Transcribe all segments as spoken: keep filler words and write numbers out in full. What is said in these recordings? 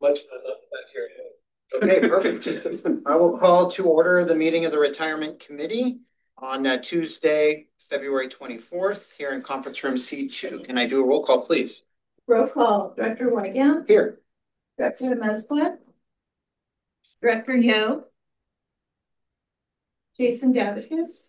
much I love that here. Okay, perfect. I will call to order the meeting of the Retirement Committee on uh, Tuesday, February twenty-fourth, here in Conference Room C two. Can I do a roll call, please? Roll call. Director Weigand. Here. Director Mesquith. Director Yo. Jason Davicus.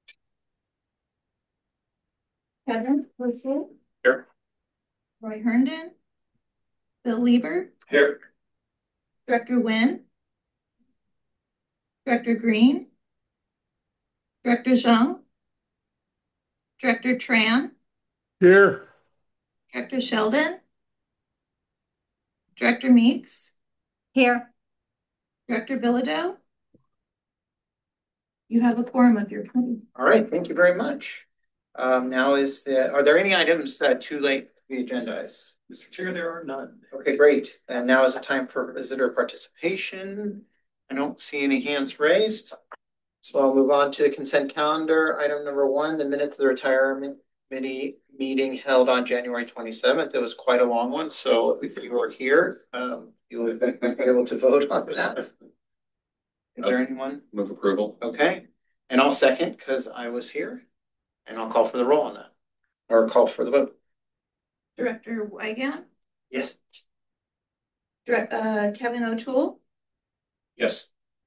Kevin Bushel. Here. Roy Herndon. Bill Lieber. Here. Director Nguyen. Director Green. Director Zhang. Director Tran. Here. Director Sheldon. Director Meeks. Here. Director Bilodeau. You have a quorum of your committee. All right, thank you very much. Um, now is the, are there any items uh, too late to be agendized? Mister Chair, there are none. Okay, great. And now is the time for visitor participation. I don't see any hands raised. So I'll move on to the consent calendar. Item number one, the minutes of the Retirement Committee meeting held on January twenty-seventh. It was quite a long one. So if you were here, um, you would be able to vote on that. Is there anyone? Move approval. Okay. And I'll second because I was here. And I'll call for the roll on that. Or call for the vote. Director Weigand. Yes. Direct, uh, Kevin O'Toole. Yes.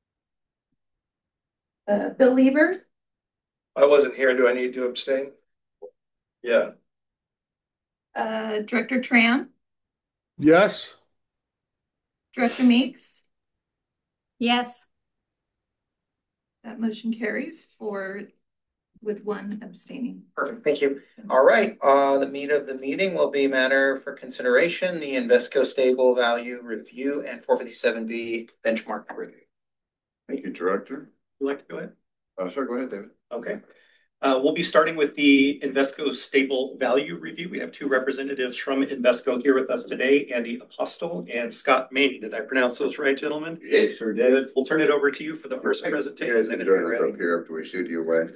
Uh, Bill Lieber. I wasn't here. Do I need to abstain? Yeah. Uh, Director Tran. Yes. Director Meeks. Yes. That motion carries for with one abstaining. Perfect. Thank you. All right. Uh, the meat of the meeting will be matter for consideration, the Invesco Stable Value Review and four fifty-seven B benchmark review. Thank you, Director. Would you like to go ahead? Uh, sure, go ahead, David. Okay. Uh, we'll be starting with the Invesco Stable Value Review. We have two representatives from Invesco here with us today, Andy Apostle and Scott Maney. Did I pronounce those right, gentlemen? Yes, sir, David. We'll turn it over to you for the first presentation. You guys can join us up here after we shoot you away.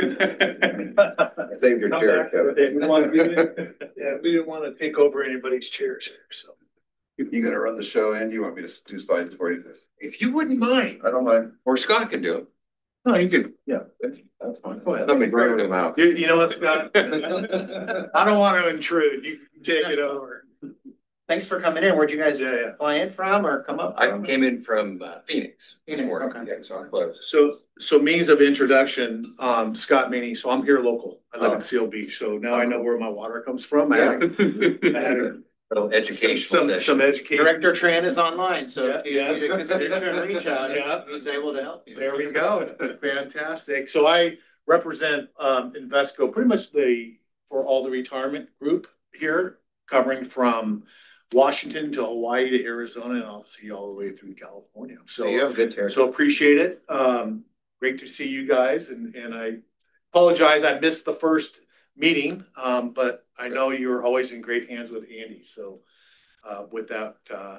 Save your Come chair, back. Kevin. We want- we didn't- Yeah, we didn't want to take over anybody's chairs here, so. You gonna run the show, Andy? You want me to do slides for you? If you wouldn't mind, I don't mind. or Scott can do it. No, you can. Yeah, that's fine. Go ahead. Let me bring them out. You, you know what, Scott? I don't want to intrude. You can take it over. Thanks for coming in. Where'd you guys Yeah, yeah. fly in from or come up? I from? came in from uh, Phoenix this Phoenix, morning. okay. Yeah, so I'm close. So, so means of introduction, um, Scott Maney, so I'm here local. I live Oh. in Seal Beach, so now I know where my water comes from. I had, I had a- Little educational some, session. some education. Director Tran is online, so if you Yeah, yeah. need to consider and reach out, Yeah. he's able to help you. There we go. Fantastic. So I represent, um, Invesco, pretty much the, for all the retirement group here, covering from Washington to Hawaii to Arizona and obviously all the way through California. So you have a good territory. So appreciate it. Um, great to see you guys, and, and I apologize, I missed the first meeting, um, but I know you're always in great hands with Andy, so, uh, with that, uh,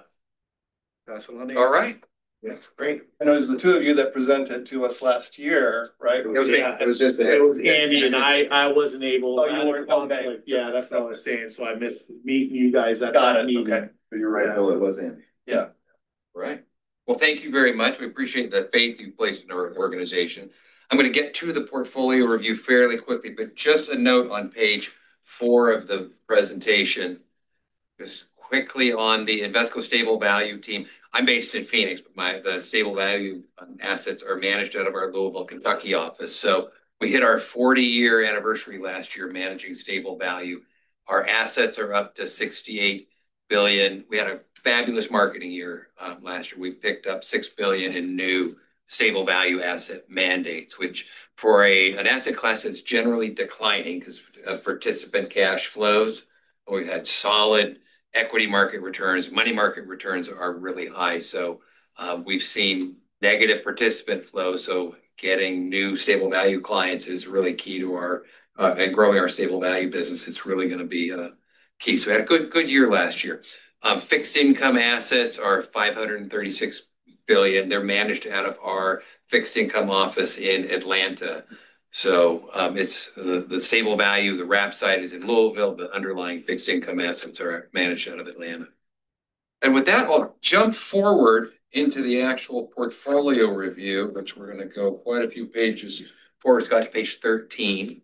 pass it on to you. All right. Yeah, great. And it was the two of you that presented to us last year, right? It was me. Yeah, It was just. it was Andy and I, I wasn't able. Oh, you weren't, okay. Like, yeah, that's what I was saying, so I missed meeting you guys at Got that it, meeting. okay. You're right, Bill, it was Andy. Yeah. Right. Well, thank you very much. We appreciate the faith you placed in our organization. I'm going to get to the portfolio review fairly quickly, but just a note on page four of the presentation. Just quickly on the Invesco Stable Value team. I'm based in Phoenix, but my the stable value assets are managed out of our Louisville, Kentucky office. So we hit our forty year anniversary last year managing stable value. Our assets are up to sixty-eight billion. We had a fabulous marketing year um, last year. We picked up six billion in new stable value asset mandates, which for a an asset class that's generally declining because of participant cash flows. We've had solid equity market returns, money market returns are really high. So uh, we've seen negative participant flow. So getting new stable value clients is really key to our uh, and growing our stable value business. It's really going to be uh, key. So we had a good good year last year. Um, fixed income assets are five hundred thirty-six billion. They're managed out of our fixed income office in Atlanta. So um, it's the, the stable value, the wrap side is in Louisville, the underlying fixed income assets are managed out of Atlanta. And with that, I'll jump forward into the actual portfolio review, which we're going to go quite a few pages forward. It's got to page thirteen.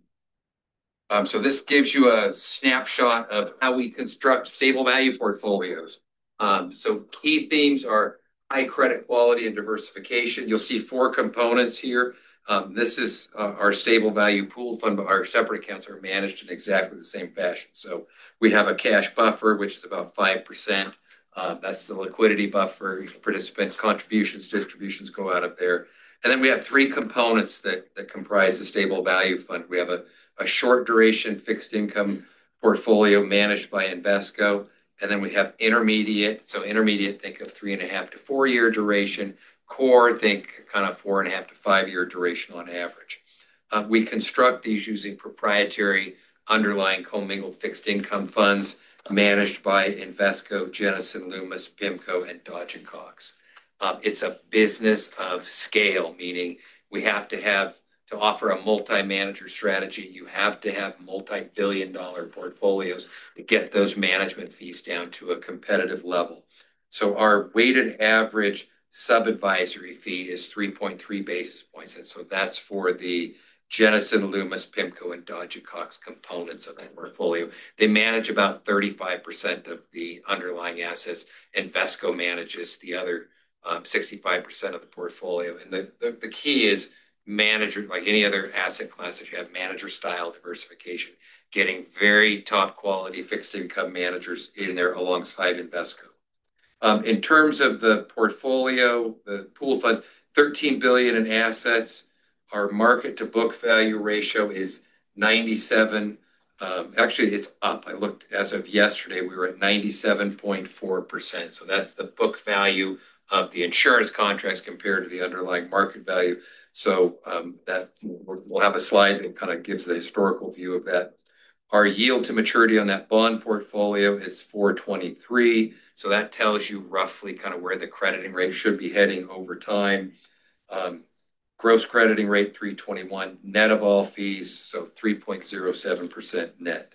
Um, so this gives you a snapshot of how we construct stable value portfolios. Um, so key themes are high credit quality and diversification. You'll see four components here. Um, this is uh, our stable value pooled fund, but our separate accounts are managed in exactly the same fashion. So we have a cash buffer, which is about five percent. Um, that's the liquidity buffer. Participant contributions, distributions go out of there. And then we have three components that, that comprise the stable value fund. We have a, a short duration fixed income portfolio managed by Invesco. And then we have intermediate. So intermediate, think of three and a half to four year duration. Core, think kind of four and a half to five year duration on average. Uh, we construct these using proprietary underlying commingled fixed income funds managed by Invesco, Jennison, Loomis, PIMCO, and Dodge and Cox. Um, it's a business of scale, meaning we have to have, to offer a multi-manager strategy, you have to have multi-billion dollar portfolios to get those management fees down to a competitive level. So our weighted average sub-advisory fee is three point three basis points. And so that's for the Jennison, Loomis, PIMCO, and Dodge and Cox components of the portfolio. They manage about thirty-five percent of the underlying assets. Invesco manages the other um, sixty-five percent of the portfolio. And the, the, the key is manager, like any other asset class that you have, manager style diversification, getting very top quality fixed income managers in there alongside Invesco. Um, in terms of the portfolio, the pool funds, thirteen billion dollars in assets. Our market to book value ratio is ninety-seven. Um, actually, it's up. I looked as of yesterday, we were at ninety-seven point four percent. So that's the book value of the insurance contracts compared to the underlying market value. So um, that we'll have a slide that kind of gives the historical view of that. Our yield to maturity on that bond portfolio is four twenty-three. So that tells you roughly kind of where the crediting rate should be heading over time. Um, Gross crediting rate three twenty-one, net of all fees, so three point zero seven percent net.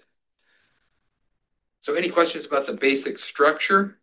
So any questions about the basic structure?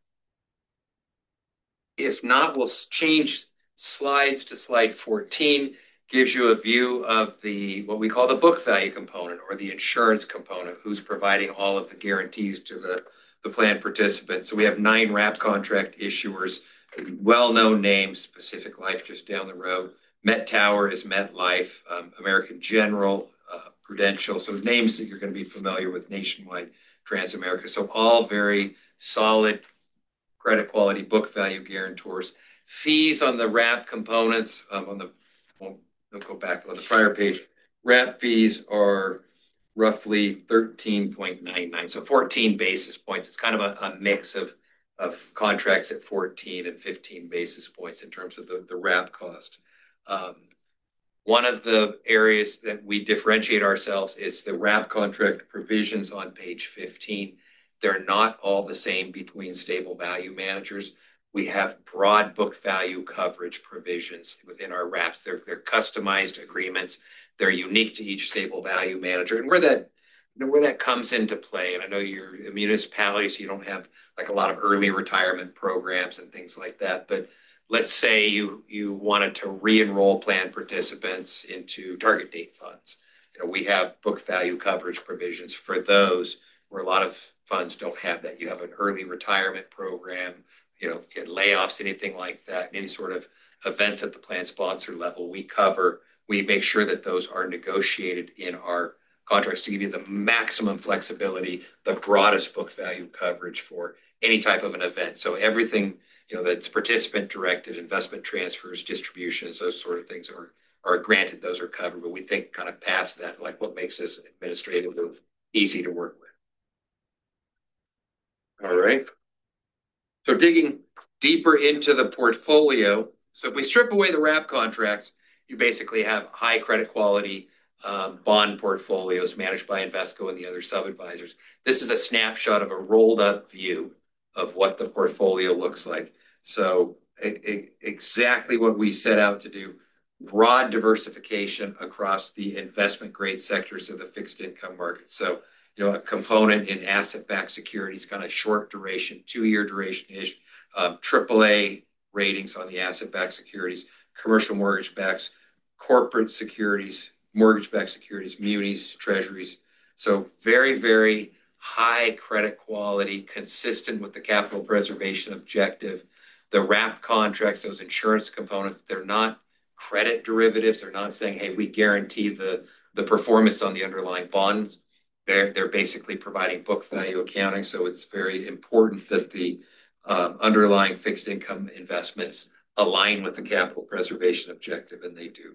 If not, we'll change slides to slide fourteen. Gives you a view of the what we call the book value component or the insurance component, who's providing all of the guarantees to the, the plan participants. So we have nine wrap contract issuers, well-known names, Pacific Life just down the road. Met Tower is MetLife, um, American General, uh, Prudential. So names that you're going to be familiar with, Nationwide, Transamerica. So all very solid credit quality book value guarantors. Fees on the wrap components, um, on the, well, I'll go back on the prior page. Wrap fees are roughly thirteen point nine nine, so fourteen basis points. It's kind of a, a mix of, of contracts at fourteen and fifteen basis points in terms of the, the wrap cost. Um, one of the areas that we differentiate ourselves is the wrap contract provisions on page fifteen. They're not all the same between stable value managers. We have broad book value coverage provisions within our wraps. They're, they're customized agreements. They're unique to each stable value manager. And where that, you know, where that comes into play, and I know you're a municipality, so you don't have like a lot of early retirement programs and things like that, but let's say you you wanted to re-enroll plan participants into target date funds. You know, we have book value coverage provisions for those where a lot of funds don't have that. You have an early retirement program, you know, get layoffs, anything like that, any sort of events at the plan sponsor level, we cover. We make sure that those are negotiated in our contracts to give you the maximum flexibility, the broadest book value coverage for any type of an event. So everything, you know, that's participant directed, investment transfers, distributions, those sort of things are, are granted, those are covered, but we think kind of past that, like what makes this administratively easy to work with. All right. So digging deeper into the portfolio. So if we strip away the wrap contracts, you basically have high credit quality um, bond portfolios managed by Invesco and the other sub-advisors. This is a snapshot of a rolled up view of what the portfolio looks like. So it, it, exactly what we set out to do, broad diversification across the investment grade sectors of the fixed income market. So, you know, a component in asset-backed securities, kind of short duration, two-year duration-ish, um, triple A ratings on the asset-backed securities, commercial mortgage backs, corporate securities, mortgage-backed securities, munis, treasuries. So very, very high credit quality, consistent with the capital preservation objective. The wrap contracts, those insurance components, they're not credit derivatives. They're not saying, hey, we guarantee the, the performance on the underlying bonds. They're, they're basically providing book value accounting. So it's very important that the um, underlying fixed income investments align with the capital preservation objective, and they do.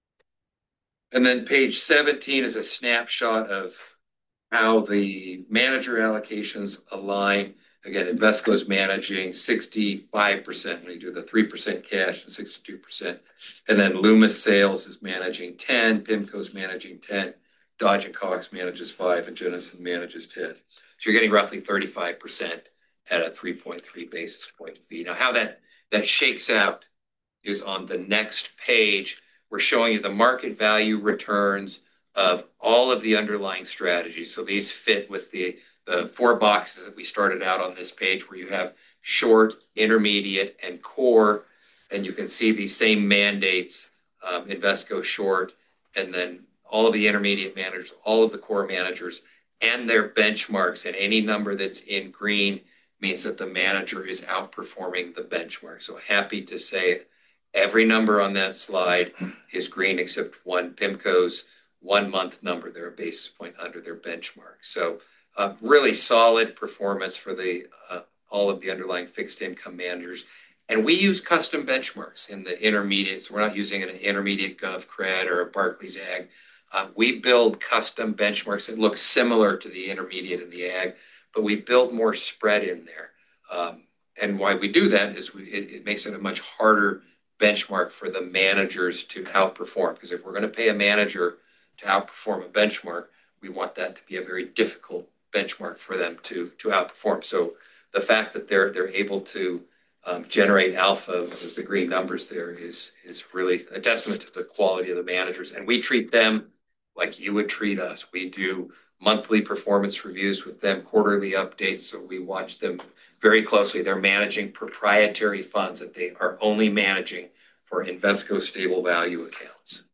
And then page seventeen is a snapshot of how the manager allocations align. Again, Invesco is managing sixty-five percent when you do the three percent cash and sixty-two percent. And then Loomis Sales is managing ten, PIMCO is managing ten, Dodge and Cox manages five, and Jennison manages ten. So you're getting roughly thirty-five percent at a three point three basis point fee. Now, how that, that shakes out is on the next page. We're showing you the market value returns of all of the underlying strategies. So these fit with the, the four boxes that we started out on this page, where you have short, intermediate, and core. And you can see these same mandates, um, Invesco short, and then all of the intermediate managers, all of the core managers, and their benchmarks. And any number that's in green means that the manager is outperforming the benchmark. So happy to say every number on that slide is green except one, PIMCO's one month number. They're a basis point under their benchmark. So uh, really solid performance for the uh, all of the underlying fixed income managers. And we use custom benchmarks in the intermediate. So we're not using an intermediate GovCred or a Barclays Ag. Uh, we build custom benchmarks that look similar to the intermediate and the Ag, but we build more spread in there. Um, and why we do that is we, it, it makes it a much harder benchmark for the managers to outperform. Because if we're going to pay a manager to outperform a benchmark, we want that to be a very difficult benchmark for them to, to outperform. So the fact that they're they're able to um, generate alpha with the green numbers there is, is really a testament to the quality of the managers. And we treat them like you would treat us. We do monthly performance reviews with them, quarterly updates. So we watch them very closely. They're managing proprietary funds that they are only managing for Invesco stable value accounts.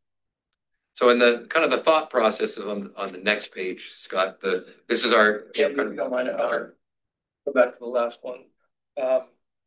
So in the kind of the thought process is on, on the next page, Scott, the, this is our. Yeah, if you don't mind, I'll go back to the last one. Um,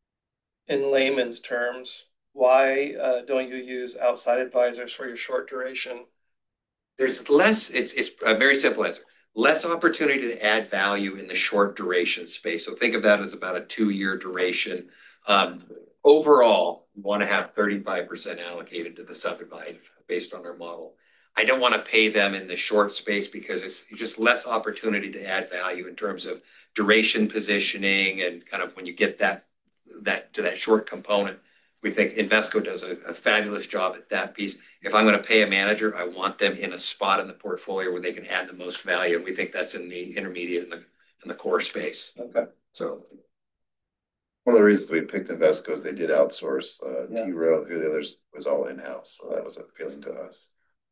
in layman's terms, why uh, don't you use outside advisors for your short duration? There's less, it's, it's a very simple answer. Less opportunity to add value in the short duration space. So think of that as about a two-year duration. Um, overall, we want to have thirty-five percent allocated to the sub-advisor based on our model. I don't want to pay them in the short space because it's just less opportunity to add value in terms of duration positioning and kind of when you get that, that to that short component. We think Invesco does a, a fabulous job at that piece. If I'm going to pay a manager, I want them in a spot in the portfolio where they can add the most value. And we think that's in the intermediate and the, in the core space. Okay. So One of the reasons we picked Invesco is they did outsource, uh, Yeah. T-Row, who the others was all in-house. So that was appealing to us.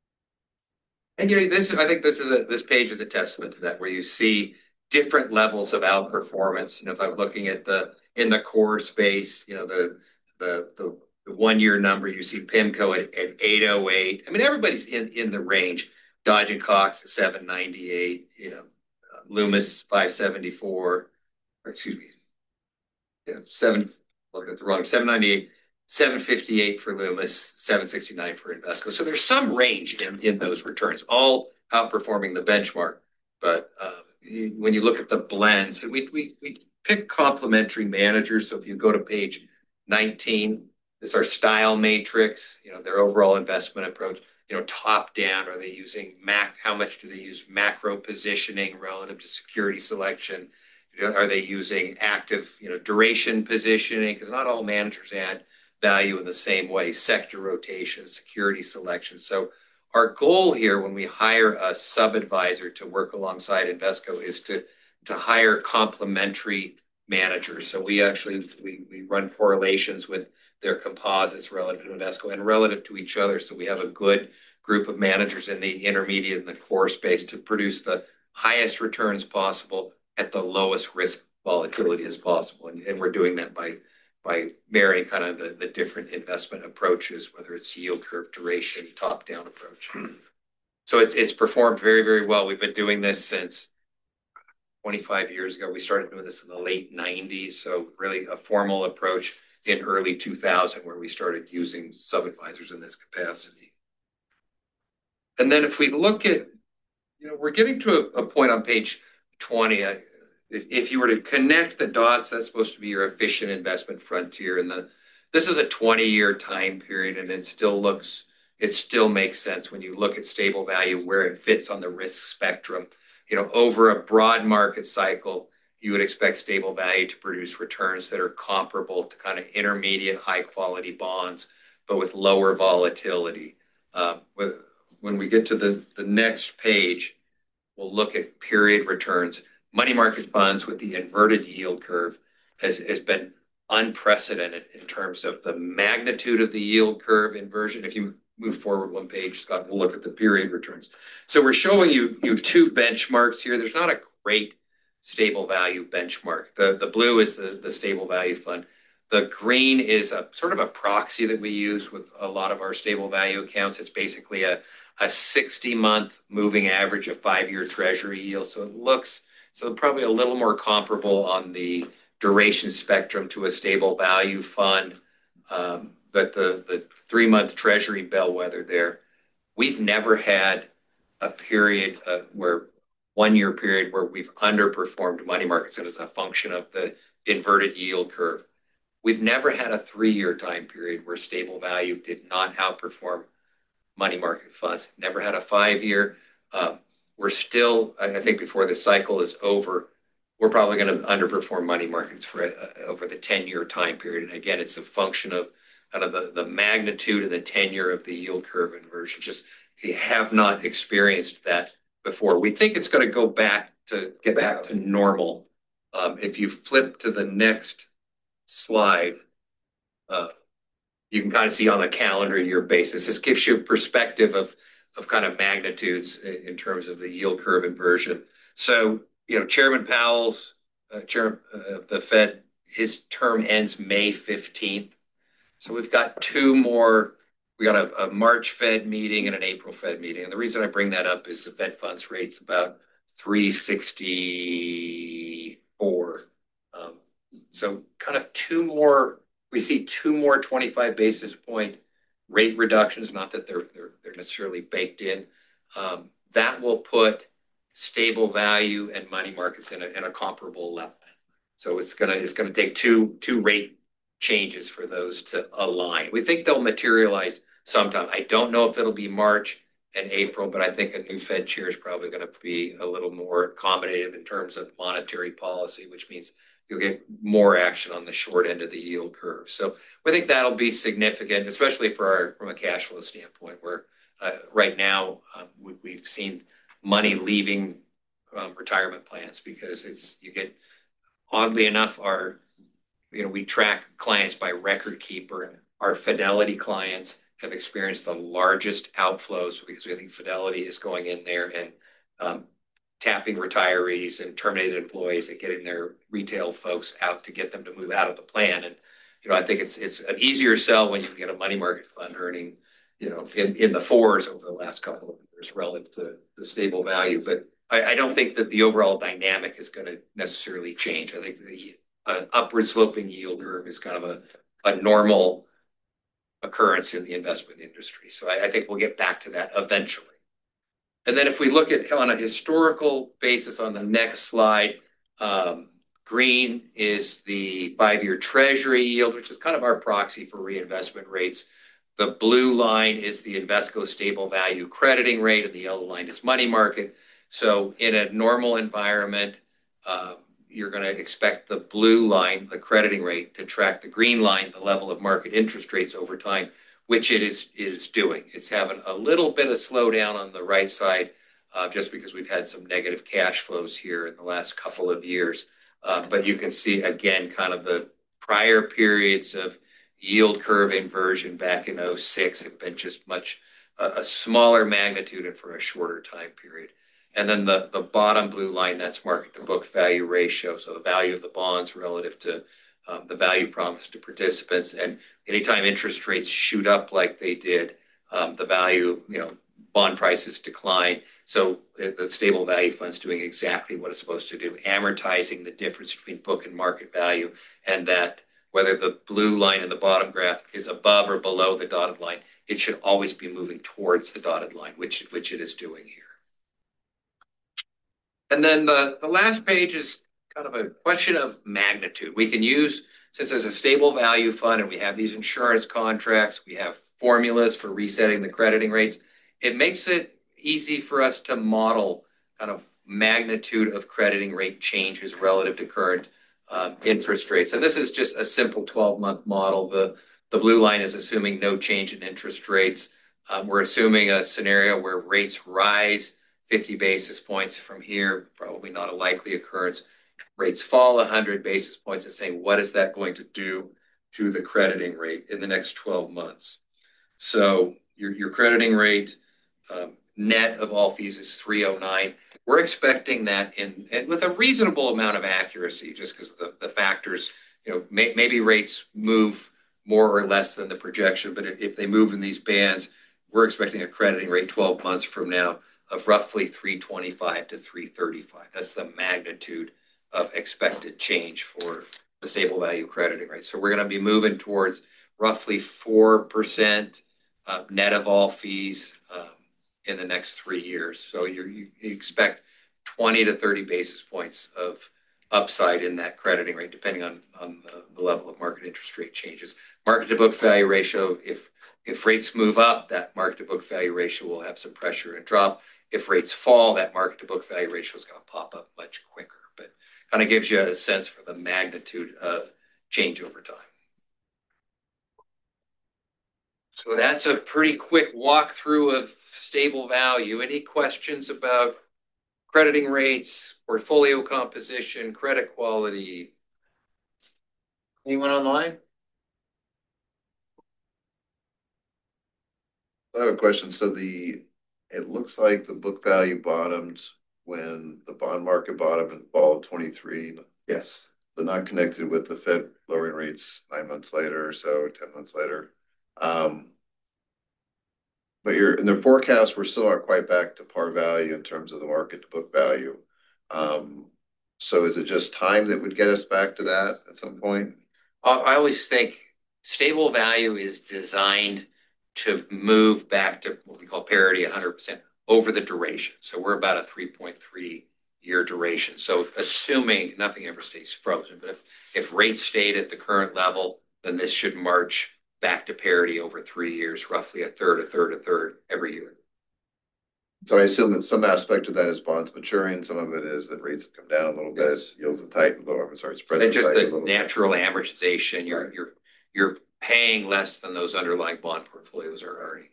And you know, this I think this is a this page is a testament to that, where you see different levels of outperformance. You know, if I'm looking at the in the core space, you know, the the the, the one year number, you see PIMCO at, at eight oh eight. I mean, everybody's in in the range. Dodge and Cox at seven ninety-eight. You know, uh, Loomis five seventy-four. Or excuse me, yeah, seven. Looking at the wrong seven ninety-eight. seven fifty-eight for Loomis, seven sixty-nine for Invesco. So there's some range in, in those returns, all outperforming the benchmark. But uh, you, when you look at the blends, we, we, we pick complementary managers. So if you go to page nineteen, it's our style matrix, you know, their overall investment approach, you know, top down, are they using mac, how much do they use macro positioning relative to security selection? Are they using active, you know, duration positioning? Because not all managers add value in the same way, sector rotation, security selection. So our goal here when we hire a sub-advisor to work alongside Invesco is to, to hire complementary managers. So we actually, we, we run correlations with their composites relative to Invesco and relative to each other. So we have a good group of managers in the intermediate and the core space to produce the highest returns possible at the lowest risk volatility as possible. And, and we're doing that by by marrying kind of the, the different investment approaches, whether it's yield curve, duration, top-down approach. So it's it's performed very, very well. We've been doing this since twenty-five years ago. We started doing this in the late nineties. So really a formal approach in early two thousand, where we started using sub-advisors in this capacity. And then if we look at, you know, we're getting to a, a point on page twenty. I, if, if you were to connect the dots, that's supposed to be your efficient investment frontier. And the this is a twenty-year time period, and it still looks, it still makes sense when you look at stable value, where it fits on the risk spectrum. You know, over a broad market cycle, you would expect stable value to produce returns that are comparable to kind of intermediate high quality bonds, but with lower volatility. Um, with, when we get to the, the next page, we'll look at period returns. Money market funds with the inverted yield curve has, has been unprecedented in terms of the magnitude of the yield curve inversion. If you move forward one page, Scott, we'll look at the period returns. So we're showing you, you two benchmarks here. There's not a great stable value benchmark. The, the blue is the, the stable value fund. The green is a sort of a proxy that we use with a lot of our stable value accounts. It's basically a, a sixty month moving average of five-year treasury yield. So it looks, so probably a little more comparable on the duration spectrum to a stable value fund. Um, but the, the three month treasury bellwether there, we've never had a period uh, where one year period where we've underperformed money markets, and it's a function of the inverted yield curve. We've never had a three year time period where stable value did not outperform money market funds. Never had a five year. Um, we're still, I think before the cycle is over, we're probably going to underperform money markets for uh, over the ten year time period. And again, it's a function of kind of the, the magnitude and the tenure of the yield curve inversion. Just we have not experienced that before. We think it's going to go back to get back to normal. Um, if you flip to the next slide, uh, you can kind of see on a calendar year basis. This gives you a perspective of, of kind of magnitudes in, in terms of the yield curve inversion. So, you know, Chairman Powell's, uh, chair of the Fed, his term ends May fifteenth. So we've got two more, we got a, a March Fed meeting and an April Fed meeting. And the reason I bring that up is the Fed funds rate's about three sixty-four. Um, so kind of two more, we see two more twenty-five basis point rate reductions, not that they're, they're, they're necessarily baked in. Um, that will put stable value and money markets in a, in a comparable level. So it's gonna, it's gonna take two, two rate changes for those to align. We think they'll materialize sometime. I don't know if it'll be March and April, but I think a new Fed chair is probably going to be a little more accommodative in terms of monetary policy, which means you'll get more action on the short end of the yield curve. So we think that'll be significant, especially for our, from a cash flow standpoint, where uh, right now um, we, we've seen money leaving um, retirement plans because it's, you get, oddly enough, our You know, we track clients by record keeper. Our Fidelity clients have experienced the largest outflows because we think Fidelity is going in there and um, tapping retirees and terminated employees and getting their retail folks out to get them to move out of the plan. And, you know, I think it's it's an easier sell when you can get a money market fund earning, you know, in, in the fours over the last couple of years relative to the stable value. But I, I don't think that the overall dynamic is going to necessarily change. I think the an upward sloping yield curve is kind of a, a normal occurrence in the investment industry. So I, I think we'll get back to that eventually. And then if we look at on a historical basis on the next slide, um, green is the five-year treasury yield, which is kind of our proxy for reinvestment rates. The blue line is the Invesco stable value crediting rate, and the yellow line is money market. So in a normal environment, um, you're going to expect the blue line, the crediting rate, to track the green line, the level of market interest rates over time, which it is, is doing. It's having a little bit of slowdown on the right side, uh, just because we've had some negative cash flows here in the last couple of years. Uh, but you can see, again, kind of the prior periods of yield curve inversion back in oh six have been just much uh, a smaller magnitude and for a shorter time period. And then the, the bottom blue line, that's market to book value ratio. So the value of the bonds relative to um, the value promised to participants. And anytime interest rates shoot up like they did, um, the value, you know, bond prices decline. So the stable value fund's doing exactly what it's supposed to do, amortizing the difference between book and market value, and that whether the blue line in the bottom graph is above or below the dotted line, it should always be moving towards the dotted line, which, which it is doing here. And then the, the last page is kind of a question of magnitude. We can use, since there's a stable value fund and we have these insurance contracts, we have formulas for resetting the crediting rates, it makes it easy for us to model kind of magnitude of crediting rate changes relative to current um, interest rates. And this is just a simple twelve month model. The, the blue line is assuming no change in interest rates. Um, we're assuming a scenario where rates rise fifty basis points from here, probably not a likely occurrence. Rates fall one hundred basis points, and saying, what is that going to do to the crediting rate in the next twelve months? So your, your crediting rate, um, net of all fees, is three oh nine. We're expecting that in, and with a reasonable amount of accuracy, just because the, the factors, you know, may, maybe rates move more or less than the projection, but if, if they move in these bands, we're expecting a crediting rate twelve months from now of roughly three twenty-five to three thirty-five. That's the magnitude of expected change for the stable value crediting rate. So we're going to be moving towards roughly four percent uh, net of all fees um, in the next three years. So you you expect twenty to thirty basis points of upside in that crediting rate, depending on, on the, the level of market interest rate changes. Market to book value ratio, if, if rates move up, that market to book value ratio will have some pressure and drop. If rates fall, that market to book value ratio is going to pop up much quicker, but kind of gives you a sense for the magnitude of change over time. So that's a pretty quick walkthrough of stable value. Any questions about crediting rates, portfolio composition, credit quality? Anyone online? I have a question. So the, it looks like the book value bottomed when the bond market bottomed in fall of twenty-three. Yes. So not connected with the Fed lowering rates nine months later or so, ten months later. Um, but you're in their forecasts, we're still not quite back to par value in terms of the market to book value. Um, so is it just time that would get us back to that at some point? I always think stable value is designed to move back to what we call parity one hundred percent over the duration. So we're about a three point three year duration. So assuming nothing ever stays frozen, but if, if rates stayed at the current level, then this should march back to parity over three years, roughly a third, a third, a third every year. So I assume that some aspect of that is bonds maturing. Some of it is that rates have come down a little bit, Yes. yields have tightened a little. I'm sorry, spreads And have just tightened a the little bit. natural amortization, you're, Right. you're, you're paying less than those underlying bond portfolios are earning.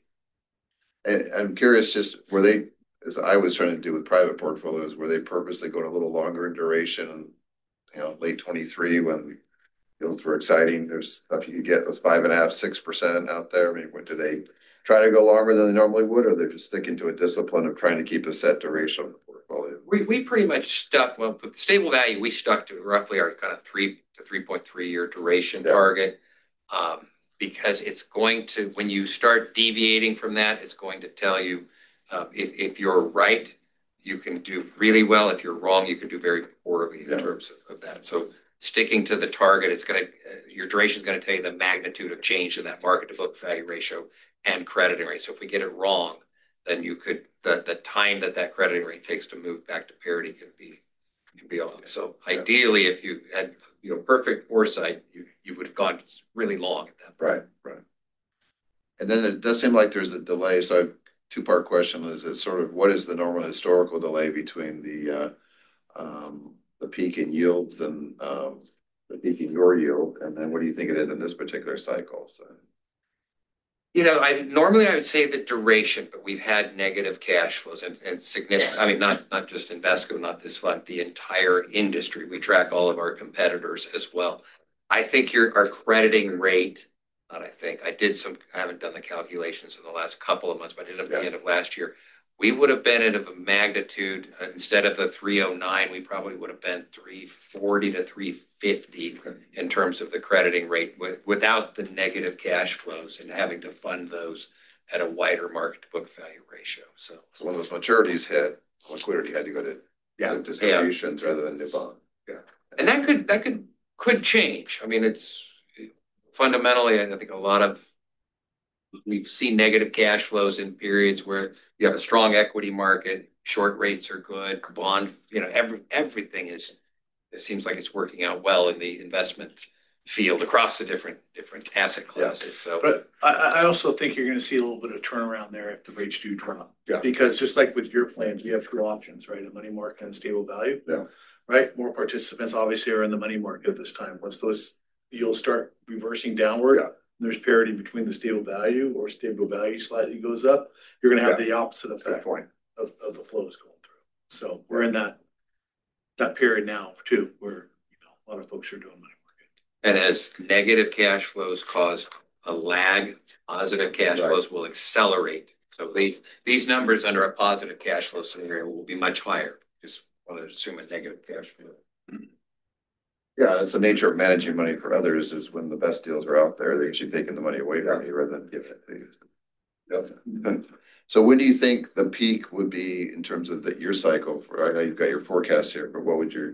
And I'm curious, just were they, as I was trying to do with private portfolios, were they purposely going a little longer in duration? You know, late twenty-three when yields were exciting. There's stuff you could get those five and a half, six percent out there. I mean, what do they try to go longer than they normally would, or they're just sticking to a discipline of trying to keep a set duration on the portfolio? We, we pretty much stuck, well, with stable value, we stuck to roughly our kind of three to three point three year duration Yeah. target. Um, because it's going to, when you start deviating from that, it's going to tell you uh, if, if you're right, you can do really well. If you're wrong, you can do very poorly in Yeah. terms of, of that. So sticking to the target, it's going to, uh, your duration is going to tell you the magnitude of change in that market to book value ratio and crediting rate. So if we get it wrong, then you could, the, the time that that crediting rate takes to move back to parity can be, can be off. So Yeah. ideally, if you had, you know, perfect foresight, you, you would have gone really long at that point. Right, right. And then it does seem like there's a delay. So two-part question is, it sort of, what is the normal historical delay between the uh, um, the peak in yields and um, the peak in your yield? And then what do you think it is in this particular cycle? So, You know, I normally I would say the duration, but we've had negative cash flows and, and significant, I mean, not, not just Invesco, not this fund, the entire industry. We track all of our competitors as well. I think your, our crediting rate, not I think, I did some, I haven't done the calculations in the last couple of months, but I did them at Yeah. the end of last year, we would have been at of a magnitude, uh, instead of the three oh nine, we probably would have been three forty to three fifty in terms of the crediting rate with, without the negative cash flows and having to fund those at a wider market to book value ratio. So, So when those maturities hit, liquidity had to go to Yeah. to distributions rather than new bond. Yeah. and that could, that could, could change. I mean, it's fundamentally, I think a lot of, we've seen negative cash flows in periods where you have a strong equity market, short rates are good, bond, you know, every, everything is, it seems like it's working out well in the investment field across the different, different asset classes. So, But I, I also think you're gonna see a little bit of turnaround there if the rates do drop. Yeah. Because just like with your plans, we have two options, right? A money market and stable value. Yeah. Right? More participants obviously are in the money market at this time. Once those, you'll start reversing downward. Yeah. There's parity between the stable value or stable value slightly goes up, you're gonna have the opposite Good effect point. of, of the flows going through. So we're in that, that period now too, where, you know, a lot of folks are doing money market. and as negative cash flows cause a lag, positive cash Right. flows will accelerate. So these, these numbers under a positive cash flow scenario will be much higher. Just want to assume a negative cash flow. Yeah, that's the nature of managing money for others is when the best deals are out there, they're usually taking the money away from you rather than giving it to you. Yep. So when do you think the peak would be in terms of the, your cycle for, I know you've got your forecast here, but what would your,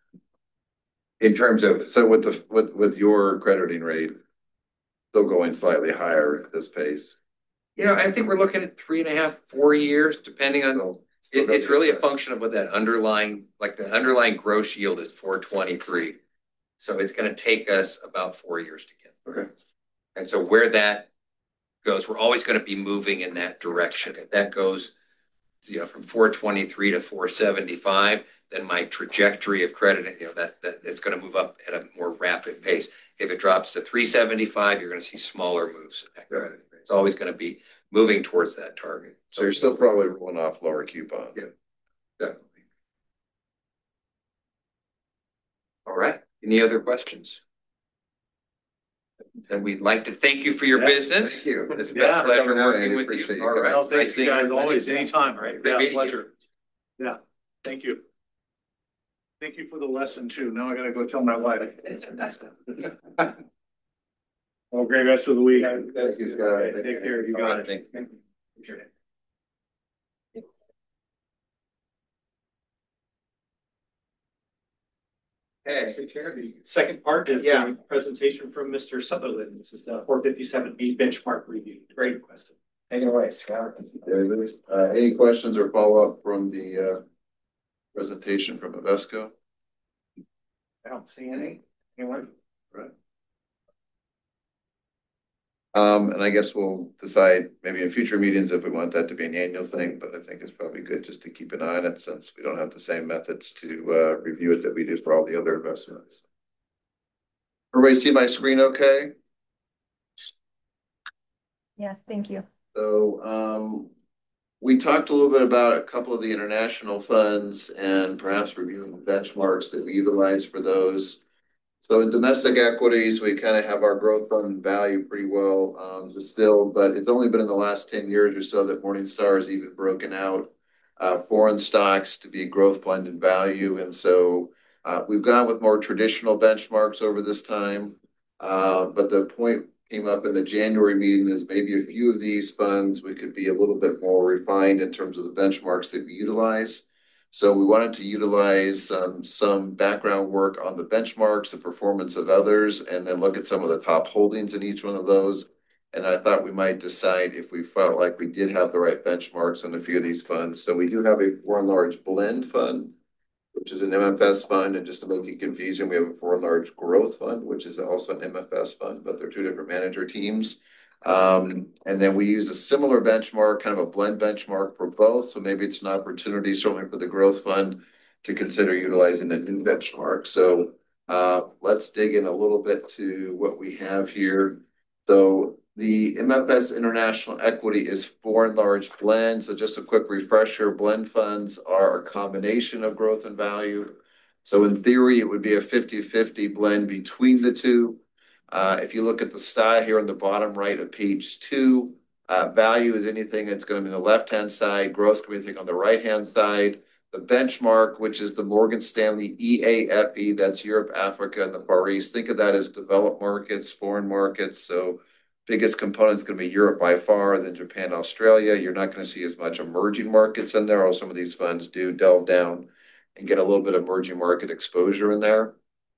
in terms of, so with the, with, with your crediting rate still going slightly higher at this pace? You know, I think we're looking at three and a half, four years, depending on, Still- still it, it's doesn't- really a function of what that underlying, like the underlying gross yield is four twenty-three. So it's gonna take us about four years to get. Okay. And so where that goes, we're always gonna be moving in that direction. If that goes, you know, from four twenty-three to four seventy-five, then my trajectory of credit, you know, that, that it's gonna move up at a more rapid pace. If it drops to three seventy-five, you're gonna see smaller moves in that credit. It's always gonna be moving towards that target. So you're still probably rolling off lower coupons. Yeah. Definitely. All right, any other questions? Then we'd like to thank you for your Yeah, business. Thank you. It's been Yeah. a pleasure Coming out, working Andy. with Appreciate you. you All coming. right. No, thanks I see you guys you. always, anytime, right? Great Yeah, meeting you. pleasure. Yeah, thank you. Thank you for the lesson too. Now I gotta go tell my wife. Well, great rest of the week. Thank you, Scott. Take care, you got it. Thank you. Okay. Okay. The second part is Yeah. the presentation from Mister Sutherland. This is the four fifty-seven B benchmark review. Great question. Take it away, Scott. David, uh, any questions or follow-up from the, uh, presentation from Invesco? I don't see any. Anyone? Right. Um, and I guess we'll decide maybe in future meetings if we want that to be an annual thing, but I think it's probably good just to keep an eye on it since we don't have the same methods to, uh, review it that we do for all the other investments. Everybody see my screen okay? Yes, thank you. So, um, we talked a little bit about a couple of the international funds and perhaps reviewing the benchmarks that we utilize for those. So in domestic equities, we kind of have our growth fund value pretty well, um, distilled, but it's only been in the last ten years or so that Morningstar has even broken out, uh, foreign stocks to be growth blended value. And so, uh, we've gone with more traditional benchmarks over this time. Uh, but the point came up in the January meeting is maybe a few of these funds, we could be a little bit more refined in terms of the benchmarks that we utilize. So we wanted to utilize um, some background work on the benchmarks, the performance of others, and then look at some of the top holdings in each one of those. And I thought we might decide if we felt like we did have the right benchmarks on a few of these funds. So we do have a foreign large blend fund, which is an M F S fund. And just to make it confusing, we have a foreign large growth fund, which is also an M F S fund, but they're two different manager teams. Um, and then we use a similar benchmark, kind of a blend benchmark for both. So maybe it's an opportunity, certainly for the growth fund, to consider utilizing a new benchmark. So uh, let's dig in a little bit to what we have here. So the M F S International Equity is foreign large blend. So just a quick refresher, blend funds are a combination of growth and value. So in theory, it would be a fifty fifty blend between the two. Uh, if you look at the style here on the bottom right of page two, Uh, value is anything that's going to be on the left-hand side, growth can be anything on the right-hand side. The benchmark, which is the Morgan Stanley E A F E, that's Europe, Africa, and the Far East. Think of that as developed markets, foreign markets. So biggest component is going to be Europe by far, then Japan, Australia. You're not going to see as much emerging markets in there, although some of these funds do delve down and get a little bit of emerging market exposure in there.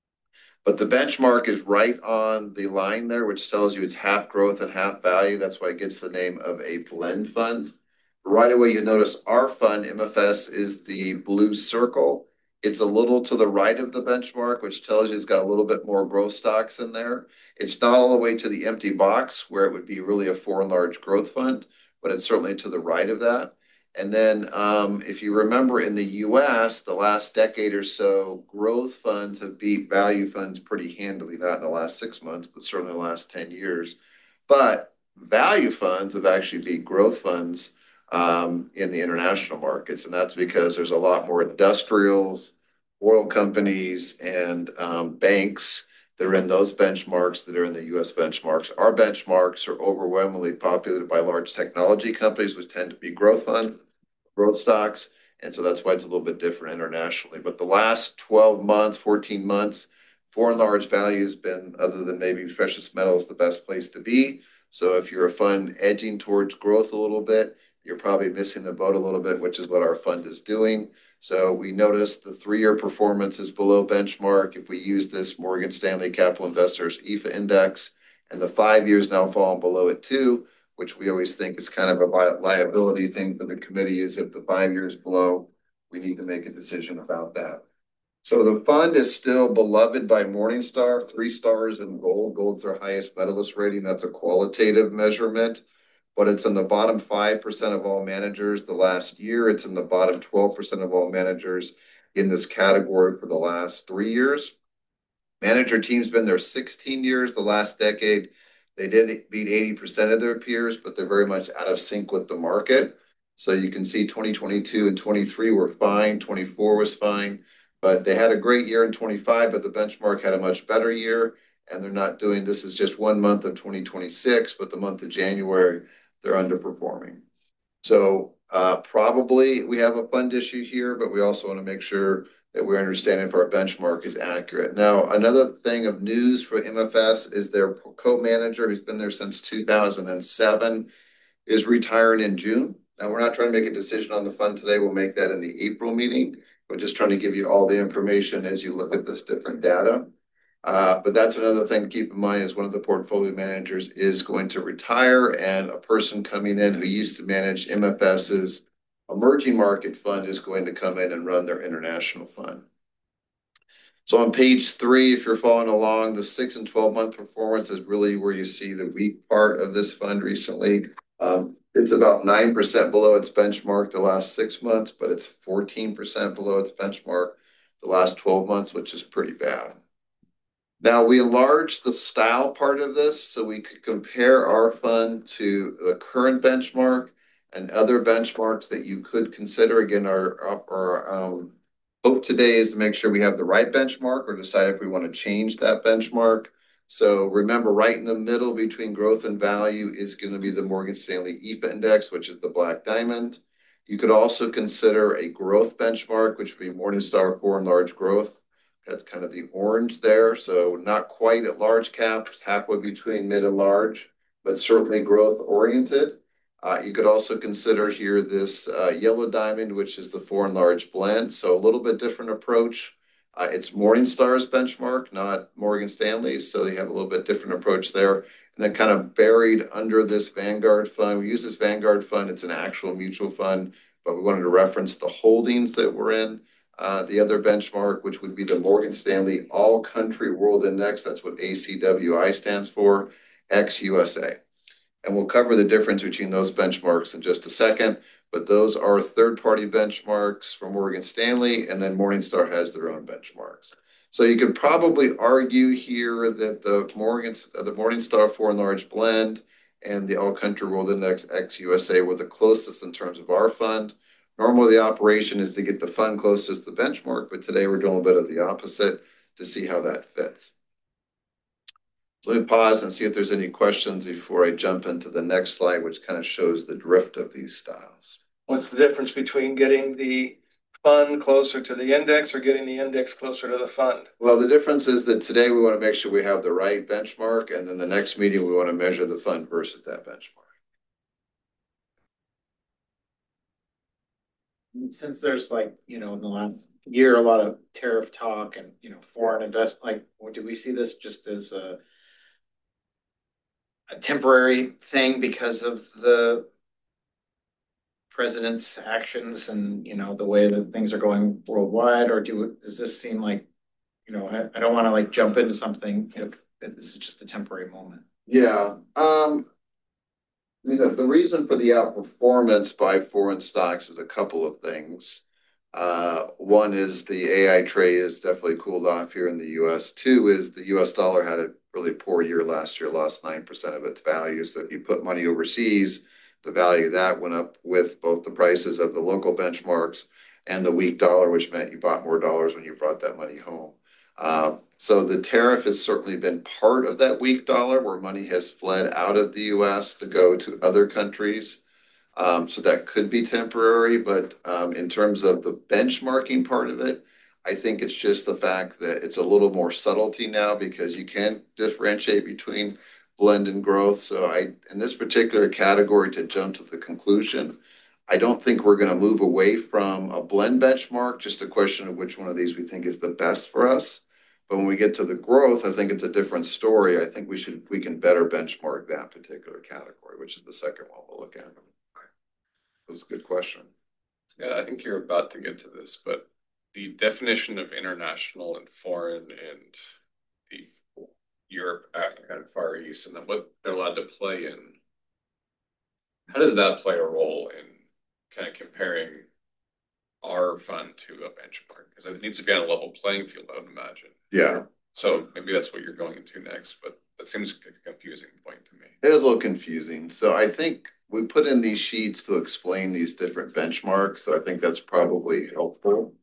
But the benchmark is right on the line there, which tells you it's half growth and half value. That's why it gets the name of a blend fund. Right away, you notice our fund, M F S, is the blue circle. It's a little to the right of the benchmark, which tells you it's got a little bit more growth stocks in there. It's not all the way to the empty box where it would be really a foreign large growth fund, but it's certainly to the right of that. And then um, if you remember in the U S, the last decade or so, growth funds have beat value funds pretty handily, not in the last six months, but certainly the last ten years. But value funds have actually beat growth funds um, in the international markets. And that's because there's a lot more industrials, oil companies, and um, banks that are in those benchmarks that are in the U S benchmarks. Our benchmarks are overwhelmingly populated by large technology companies, which tend to be growth funds, growth stocks. And so that's why it's a little bit different internationally. But the last twelve months, fourteen months, foreign large value has been, other than maybe precious metals, the best place to be. So if you're a fund edging towards growth a little bit, you're probably missing the boat a little bit, which is what our fund is doing. So we noticed the three-year performance is below benchmark. If we use this Morgan Stanley Capital Investors E F A index, and the five years now falling below it too, which we always think is kind of a liability thing for the committee, is if the five years below, we need to make a decision about that. So the fund is still beloved by Morningstar, three stars in gold. Gold's their highest medalist rating. That's a qualitative measurement. But it's in the bottom five percent of all managers the last year. It's in the bottom twelve percent of all managers in this category for the last three years. Manager team's been there sixteen years. The last decade, they did beat eighty percent of their peers, but they're very much out of sync with the market. So you can see twenty twenty-two and twenty-three were fine. twenty-four was fine. But they had a great year in twenty-five, but the benchmark had a much better year. And they're not doing, this is just one month of twenty twenty-six, but the month of January, they're underperforming. So uh, probably we have a fund issue here, but we also want to make sure that we understand if our benchmark is accurate. Now, another thing of news for M F S is their co-manager, who's been there since two thousand seven, is retiring in June. Now, we're not trying to make a decision on the fund today. We'll make that in the April meeting. We're just trying to give you all the information as you look at this different data. Uh, but that's another thing to keep in mind, is one of the portfolio managers is going to retire, and a person coming in who used to manage M F S's emerging market fund is going to come in and run their international fund. So on page three, if you're following along, the six and twelve month performance is really where you see the weak part of this fund recently. Um, it's about nine percent below its benchmark the last six months, but it's fourteen percent below its benchmark the last twelve months, which is pretty bad. Now, we enlarged the style part of this so we could compare our fund to the current benchmark and other benchmarks that you could consider. Again, our, our um, hope today is to make sure we have the right benchmark or decide if we want to change that benchmark. So remember, right in the middle between growth and value is going to be the Morgan Stanley E F A index, which is the black diamond. You could also consider a growth benchmark, which would be Morningstar Foreign Large Growth. That's kind of the orange there. So not quite at large caps, halfway between mid and large, but certainly growth oriented. Uh, you could also consider here this uh, yellow diamond, which is the foreign large blend. So a little bit different approach. Uh, it's Morningstar's benchmark, not Morgan Stanley's. So they have a little bit different approach there. And then kind of buried under this Vanguard fund, we use this Vanguard fund. It's an actual mutual fund, but we wanted to reference the holdings that we're in. Uh, the other benchmark, which would be the Morgan Stanley All Country World Index. That's what A C W I stands for, ex U S A. And we'll cover the difference between those benchmarks in just a second. But those are third-party benchmarks from Morgan Stanley, and then Morningstar has their own benchmarks. So you could probably argue here that the Morgan, the Morningstar Foreign Large Blend and the All Country World Index ex U S A were the closest in terms of our fund. Normally, the operation is to get the fund closest to the benchmark, but today we're doing a bit of the opposite to see how that fits. Let me pause and see if there's any questions before I jump into the next slide, which kind of shows the drift of these styles. What's the difference between getting the fund closer to the index or getting the index closer to the fund? Well, the difference is that today we want to make sure we have the right benchmark, and then the next meeting we want to measure the fund versus that benchmark. Since there's like, you know, in the last year, a lot of tariff talk and, you know, foreign invest, like, do we see this just as a a temporary thing because of the president's actions and, you know, the way that things are going worldwide? Or do, does this seem like, you know, I, I don't want to like jump into something if, if this is just a temporary moment? Yeah. Um, the, the reason for the outperformance by foreign stocks is a couple of things. Uh, one is the A I trade has definitely cooled off here in the U S. Two is the U S dollar had a really poor year last year, lost nine percent of its value. So if you put money overseas, the value of that went up with both the prices of the local benchmarks and the weak dollar, which meant you bought more dollars when you brought that money home. Uh, so the tariff has certainly been part of that weak dollar where money has fled out of the U S to go to other countries. Um, so that could be temporary, but um, in terms of the benchmarking part of it, I think it's just the fact that it's a little more subtlety now because you can differentiate between blend and growth. So I, in this particular category, to jump to the conclusion, I don't think we're going to move away from a blend benchmark, just a question of which one of these we think is the best for us. But when we get to the growth, I think it's a different story. I think we should, we can better benchmark that particular category, which is the second one we'll look at. That was a good question. Yeah, I think you're about to get to this, but the definition of international and foreign and the Europe, Africa, and Far East, and then what they're allowed to play in, how does that play a role in kind of comparing our fund to a benchmark? Because it needs to be on a level playing field, I would imagine. Yeah. So maybe that's what you're going into next, but that seems like a confusing point to me. It was a little confusing. So I think we put in these sheets to explain these different benchmarks. So I think that's probably helpful.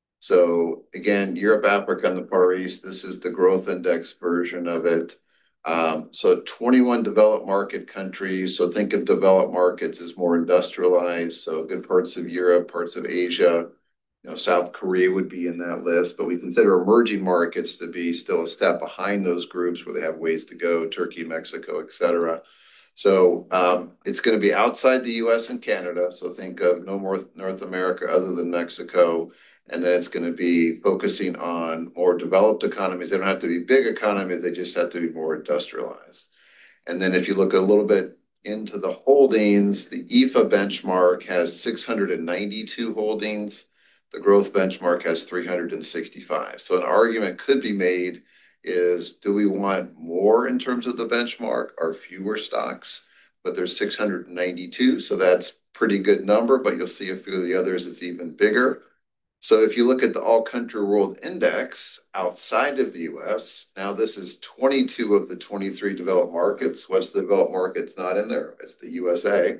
So again, Europe, Africa, and the Far East, this is the growth index version of it. Um, so twenty-one developed market countries. So think of developed markets as more industrialized. So good parts of Europe, parts of Asia, you know, South Korea would be in that list, but we consider emerging markets to be still a step behind those groups where they have ways to go, Turkey, Mexico, et cetera. So um, it's going to be outside the U S and Canada. So think of no more North America other than Mexico. And then it's going to be focusing on more developed economies. They don't have to be big economies. They just have to be more industrialized. And then if you look a little bit into the holdings, the E F A benchmark has six hundred ninety-two holdings. The growth benchmark has three hundred sixty-five. So an argument could be made is, do we want more in terms of the benchmark or fewer stocks? But there's six hundred ninety-two, so that's pretty good number, but you'll see a few of the others, it's even bigger. So if you look at the All Country World Index outside of the U S, now this is twenty-two of the twenty-three developed markets. What's the developed markets not in there? It's the U S A.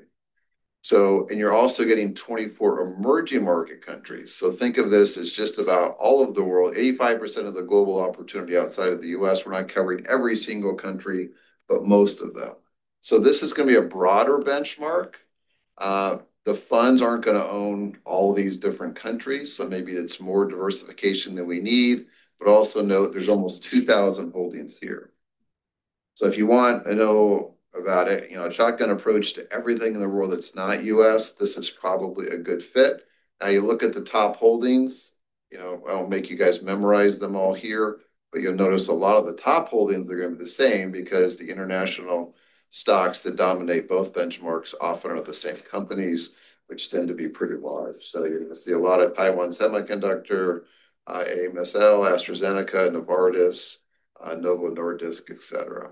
So, and you're also getting twenty-four emerging market countries. So think of this as just about all of the world, eighty-five percent of the global opportunity outside of the U S. We're not covering every single country, but most of them. So this is going to be a broader benchmark. Uh, the funds aren't going to own all these different countries. So maybe it's more diversification than we need, but also note there's almost two thousand holdings here. So if you want to know about it, you know, a shotgun approach to everything in the world that's not U S, this is probably a good fit. Now you look at the top holdings, you know, I won't make you guys memorize them all here, but you'll notice a lot of the top holdings are going to be the same because the international stocks that dominate both benchmarks often are the same companies, which tend to be pretty large. So you're going to see a lot of Taiwan Semiconductor, uh, A M S L, AstraZeneca, Novartis, uh, Novo Nordisk, et cetera.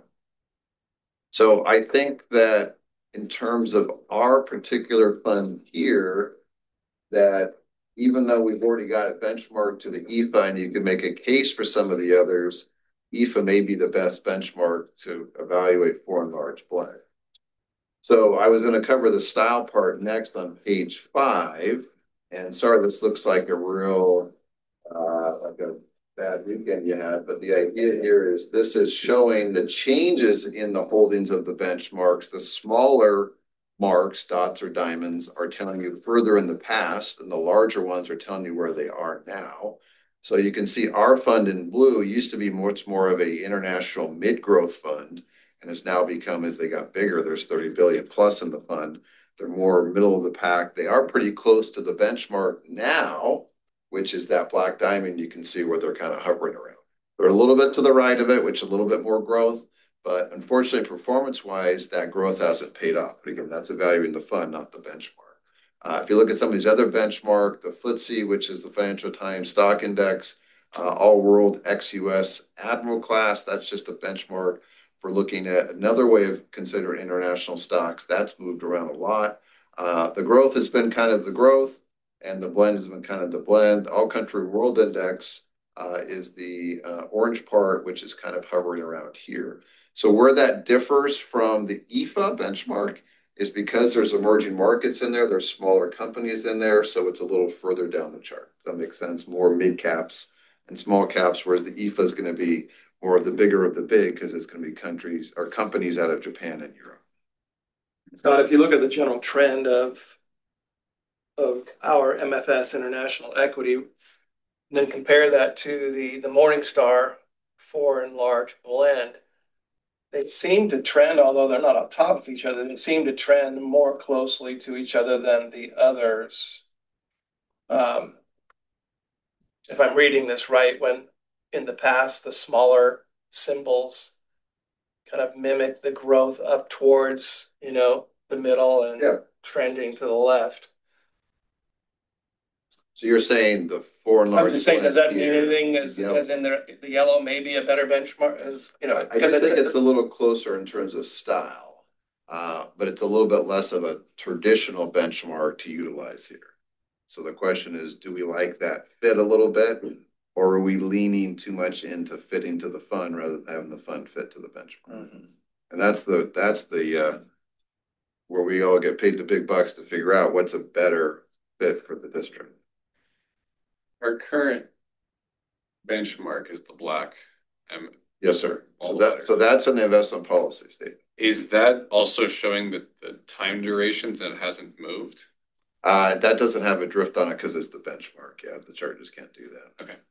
So I think that in terms of our particular fund here, that even though we've already got it benchmarked to the E F A and you can make a case for some of the others, E F A may be the best benchmark to evaluate foreign large blend. So I was going to cover the style part next on page five. And sorry, this looks like a real, uh, like a bad weekend you had, but the idea here is this is showing the changes in the holdings of the benchmarks. The smaller marks, dots or diamonds, are telling you further in the past, and the larger ones are telling you where they are now. So you can see our fund in blue used to be much more of a international mid-growth fund, and has now become, as they got bigger, there's thirty billion plus in the fund. They're more middle of the pack. They are pretty close to the benchmark now, which is that black diamond. You can see where they're kind of hovering around. They're a little bit to the right of it, which is a little bit more growth, but unfortunately, performance-wise, that growth hasn't paid off. But again, that's evaluating the fund, not the benchmark. Uh, if you look at some of these other benchmark, the F T S E, which is the Financial Times Stock Index, uh, All World ex U S Admiral Class, that's just a benchmark for looking at another way of considering international stocks. That's moved around a lot. Uh, the growth has been kind of the growth, and the blend has been kind of the blend. All Country World Index uh, is the uh, orange part, which is kind of hovering around here. So where that differs from the I F A benchmark is because there's emerging markets in there, there's smaller companies in there, so it's a little further down the chart. That makes sense, more mid caps and small caps, whereas the I F A is going to be more of the bigger of the big because it's going to be countries or companies out of Japan and Europe. Scott, if you look at the general trend of of our M F S International Equity, and then compare that to the the Morningstar Foreign Large Blend, they seem to trend, although they're not on top of each other, they seem to trend more closely to each other than the others. Um, if I'm reading this right, when in the past the smaller symbols kind of mimic the growth up towards, you know, the middle and yeah. trending to the left. So you're saying the foreign large. I'm just saying, does that mean here, anything as, yep. as in the, the yellow may be a better benchmark as, you know? I just think it's a little closer in terms of style, uh, but it's a little bit less of a traditional benchmark to utilize here. So the question is, do we like that fit a little bit, or are we leaning too much into fitting to the fund rather than having the fund fit to the benchmark? Mm-hmm. And that's the, that's the, uh, where we all get paid the big bucks to figure out what's a better fit for the district. Our current benchmark is the black. M yes, sir. So, that, so that's in the investment policy statement. Is that also showing that the time durations and it hasn't moved? Uh, that doesn't have a drift on it because it's the benchmark. Yeah, the chart just can't do that. Okay.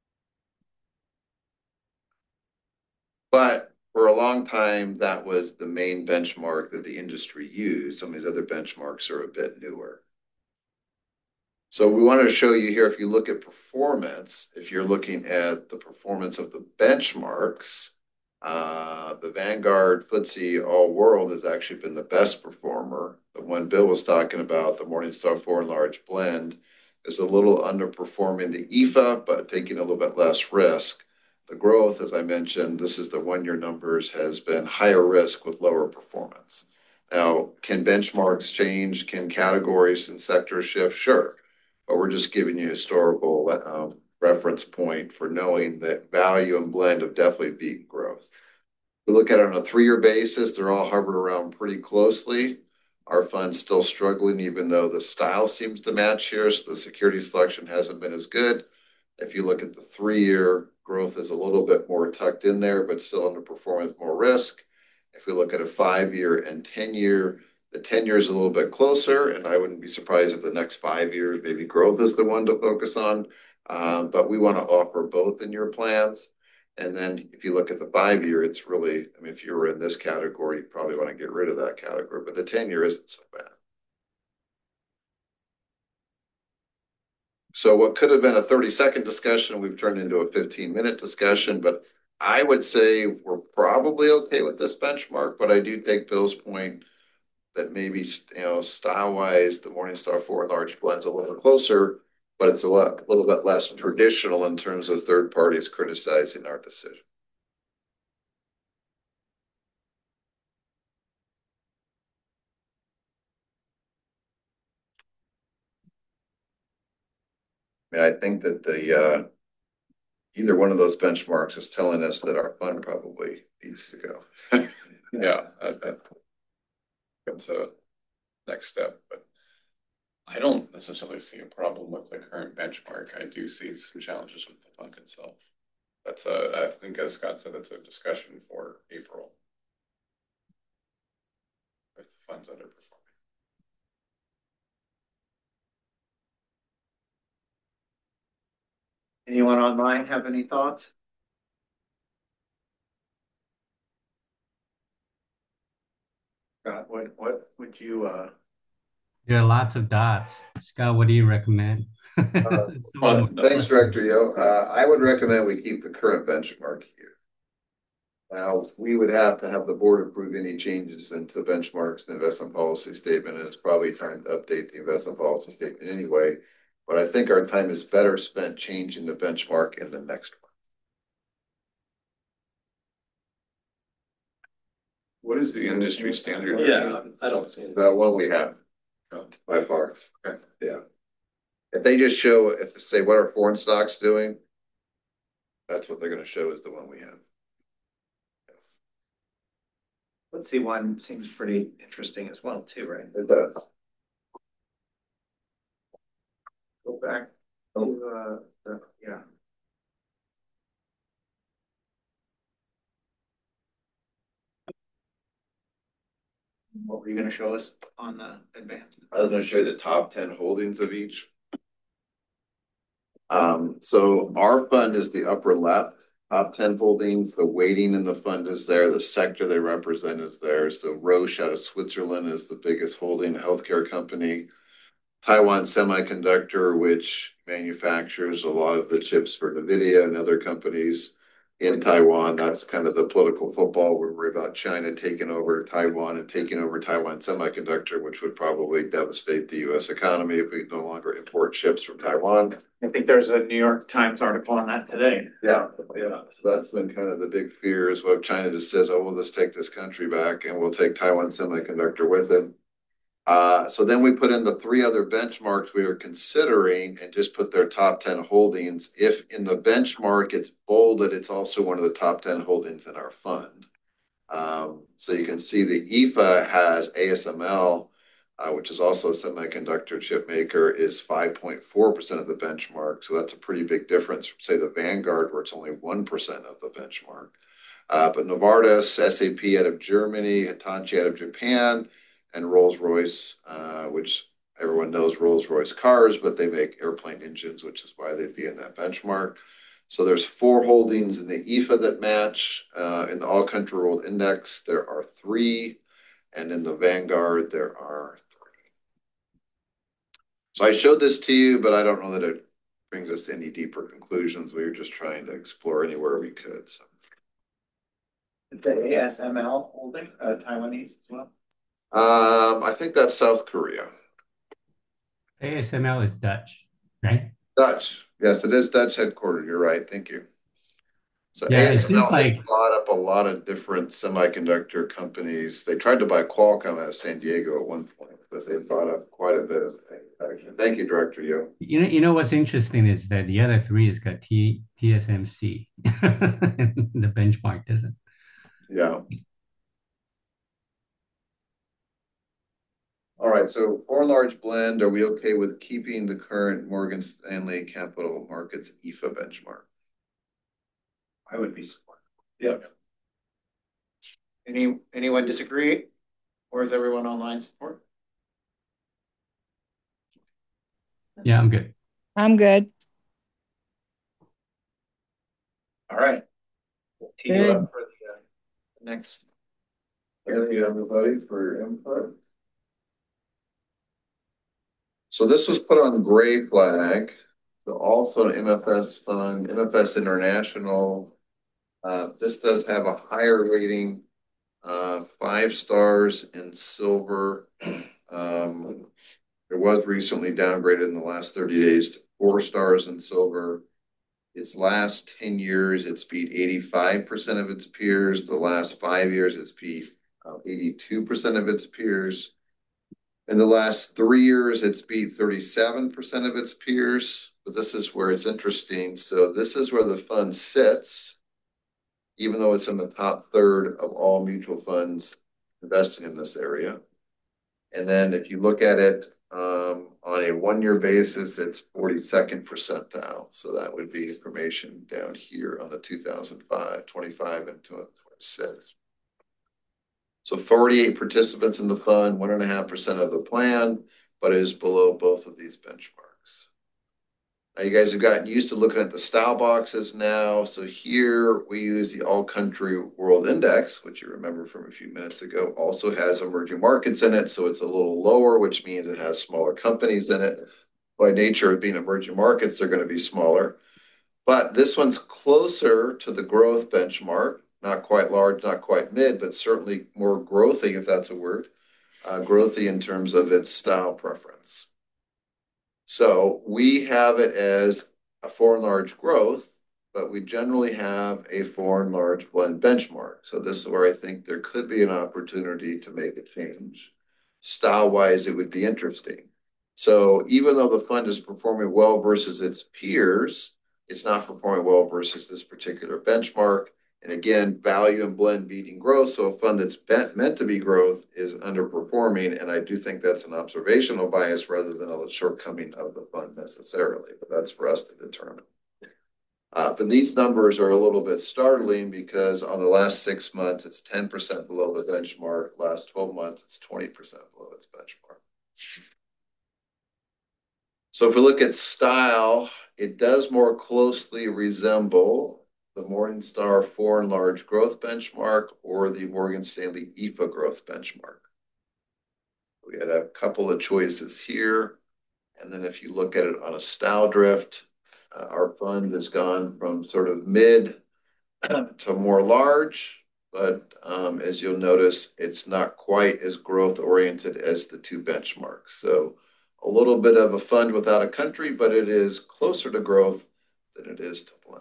But for a long time, that was the main benchmark that the industry used. Some of these other benchmarks are a bit newer. So we want to show you here, if you look at performance, if you're looking at the performance of the benchmarks, uh, the Vanguard F T S E All World has actually been the best performer. The one Bill was talking about, the Morningstar Foreign Large Blend, is a little underperforming the I F A, but taking a little bit less risk. The growth, as I mentioned, this is the one-year numbers, has been higher risk with lower performance. Now, can benchmarks change? Can categories and sectors shift? Sure. But we're just giving you historical um, reference point for knowing that value and blend have definitely beaten growth. We look at it on a three-year basis, they're all hovered around pretty closely. Our fund's still struggling, even though the style seems to match here, so the security selection hasn't been as good. If you look at the three-year, growth is a little bit more tucked in there, but still underperforming with more risk. If we look at a five-year and ten-year, the ten year is a little bit closer, and I wouldn't be surprised if the next five years, maybe growth is the one to focus on. Uh, but we want to offer both in your plans. And then if you look at the five year, it's really, I mean, if you were in this category, you probably want to get rid of that category, but the ten year isn't so bad. So what could have been a thirty second discussion, we've turned into a fifteen minute discussion, but I would say we're probably okay with this benchmark, but I do take Bill's point that maybe, you know, style-wise, the Morningstar Foreign Large Blend's a little closer, but it's a lot, a little bit less traditional in terms of third parties criticizing our decision. I mean, I think that the uh, either one of those benchmarks is telling us that our fund probably needs to go. Yeah, I, I, that's a next step, but I don't necessarily see a problem with the current benchmark. I do see some challenges with the fund itself. That's a, I think as Scott said, it's a discussion for April. If the fund's underperforming. Anyone online have any thoughts? Scott, what, what would you, uh, There are lots of dots. Scott, what do you recommend? Uh, Someone- Thanks, Director Yo. Uh, I would recommend we keep the current benchmark here. Now, we would have to have the board approve any changes into the benchmarks, the investment policy statement, and it's probably time to update the investment policy statement anyway. But I think our time is better spent changing the benchmark in the next one. What is the industry standard? Yeah, I don't see it. That one we have by far. Okay. Yeah. If they just show, if say what are foreign stocks doing, that's what they're going to show is the one we have. let's see, one seems pretty interesting as well too, right? It does. Go back to, uh, the- yeah. What were you gonna show us on the advanced? I was going to show you the top ten holdings of each. Um, so our fund is the upper left, top ten holdings. The weighting in the fund is there. The sector they represent is there. So Roche out of Switzerland is the biggest holding, a healthcare company. Taiwan Semiconductor, which manufactures a lot of the chips for NVIDIA and other companies in Taiwan. That's kind of the political football. We're worried about China taking over Taiwan and taking over Taiwan Semiconductor, which would probably devastate the U S economy if we no longer import chips from Taiwan. I think there's a New York Times article on that today. Yeah, yeah. So that's been kind of the big fear is what China just says, oh, we'll just take this country back and we'll take Taiwan Semiconductor with it. Uh, so then we put in the three other benchmarks we were considering and just put their top ten holdings. If in the benchmark it's bolded, it's also one of the top ten holdings in our fund. Um, so you can see the I F A has A S M L, uh, which is also a semiconductor chip maker, is five point four percent of the benchmark. So that's a pretty big difference from, say, the Vanguard, where it's only one percent of the benchmark. Uh, but Novartis, S A P out of Germany, Hitachi out of Japan, and Rolls-Royce, uh, which everyone knows Rolls-Royce cars, but they make airplane engines, which is why they'd be in that benchmark. So there's four holdings in the I F A that match. Uh, in the All Country World Index, there are three. And in the Vanguard, there are three. So I showed this to you, but I don't know that it brings us to any deeper conclusions. We were just trying to explore anywhere we could. So. The A S M L holding, uh, Taiwanese as well. Um, I think that's South Korea. A S M L is Dutch, right? Dutch. Yes, it is Dutch headquartered. You're right. Thank you. So Yeah, it A S M L seems has like- bought up a lot of different semiconductor companies. They tried to buy Qualcomm out of San Diego at one point, but they bought up quite a bit of manufacturing. Thank you, Director Yo. You know, you know what's interesting is that the other three has got T TSMC. The benchmark doesn't. Yeah. All right, so for a large blend, are we okay with keeping the current Morgan Stanley Capital Markets I F A benchmark? I would be supportive. Yeah. Any, anyone disagree? Or is everyone online support? Yeah, I'm good. I'm good. All right. We'll tee you up for the, uh, next. Thank you, everybody, for your input. So this was put on gray flag. So also an M F S fund, M F S International. Uh, this does have a higher rating, uh, five stars in silver. Um, it was recently downgraded in the last thirty days to four stars in silver. Its last ten years, it's beat eighty-five percent of its peers. The last five years, it's beat uh, eighty-two percent of its peers. In the last three years, it's beat thirty-seven percent of its peers. But this is where it's interesting. So this is where the fund sits, even though it's in the top third of all mutual funds investing in this area. And then if you look at it Um, on a one-year basis, it's forty-second percentile. So that would be information down here on the two thousand five, twenty-five and two thousand twenty-six. So forty-eight participants in the fund, one and a half percent of the plan, but it is below both of these benchmarks. Now you guys have gotten used to looking at the style boxes now. So here we use the All Country World Index, which you remember from a few minutes ago, also has emerging markets in it. So it's a little lower, which means it has smaller companies in it. By nature of being emerging markets, they're going to be smaller. But this one's closer to the growth benchmark, not quite large, not quite mid, but certainly more growthy, if that's a word, uh, growthy in terms of its style preference. So we have it as a foreign large growth, but we generally have a foreign large blend benchmark. So this is where I think there could be an opportunity to make a change. Style wise, it would be interesting. So even though the fund is performing well versus its peers, it's not performing well versus this particular benchmark. And again, value and blend beating growth. So a fund that's meant to be growth is underperforming. And I do think that's an observational bias rather than a shortcoming of the fund necessarily. But that's for us to determine. Uh, but these numbers are a little bit startling because on the last six months, it's ten percent below the benchmark. Last twelve months, it's twenty percent below its benchmark. So if we look at style, it does more closely resemble the Morningstar Foreign Large Growth Benchmark or the Morgan Stanley E F A Growth Benchmark. We had a couple of choices here. And then if you look at it on a style drift, uh, our fund has gone from sort of mid to more large. But um, as you'll notice, it's not quite as growth oriented as the two benchmarks. So a little bit of a fund without a country, but it is closer to growth than it is to blend.